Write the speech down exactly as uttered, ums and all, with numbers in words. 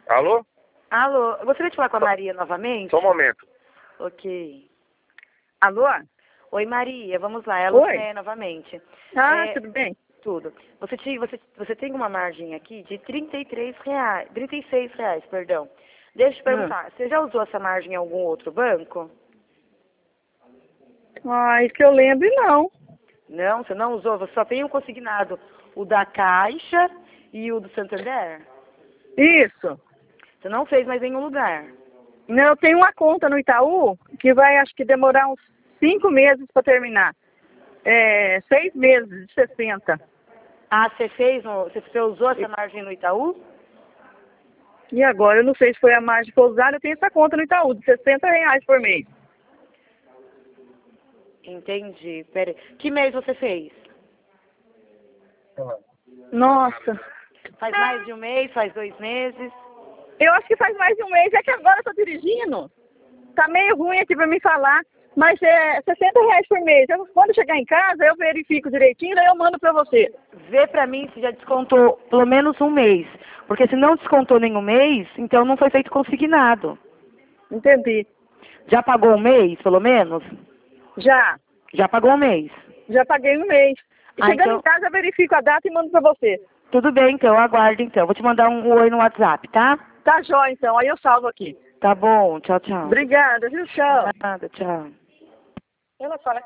Alô? Alô, eu gostaria de falar com a Maria novamente? Só um momento. Ok. Alô? Oi, Maria, vamos lá, é a Oi. Lucéia novamente. Ah, É, tudo bem? Tudo. Você, te, você, você tem uma margem aqui de trinta e três reais, trinta e seis reais, perdão. Deixa eu te perguntar, você já usou essa margem em algum outro banco? Ah, isso que eu lembro, não. Não, você não usou? Você só tem o consignado, o da Caixa e o do Santander? Isso. Você não fez mais em nenhum lugar? Não, eu tenho uma conta no Itaú que vai, acho que, demorar uns cinco meses para terminar. É, seis meses de sessenta. Ah, você fez, no, você você usou essa margem no Itaú? E agora, eu não sei se foi a margem que foi usada, eu tenho essa conta no Itaú, de sessenta reais por mês. Entendi. Pera aí. Que mês você fez? Nossa. Faz mais de um mês? Faz dois meses? Eu acho que faz mais de um mês, é que agora eu tô dirigindo. Tá meio ruim aqui para me falar, mas é sessenta reais por mês. Eu, quando chegar em casa, eu verifico direitinho, daí eu mando para você. Vê pra mim se já descontou pelo menos um mês. Porque se não descontou nenhum mês, então não foi feito consignado. Entendi. Já pagou um mês, pelo menos? Já. Já pagou um mês. Já paguei um mês. E Ah, chegando então- em casa, eu verifico a data e mando para você. Tudo bem, então, eu aguardo então. Vou te mandar um oi no WhatsApp, tá? Tá jóia, então. Aí eu salvo aqui. Tá bom, tchau, tchau. Obrigada, viu? Tchau. Nada, tchau. Ela fala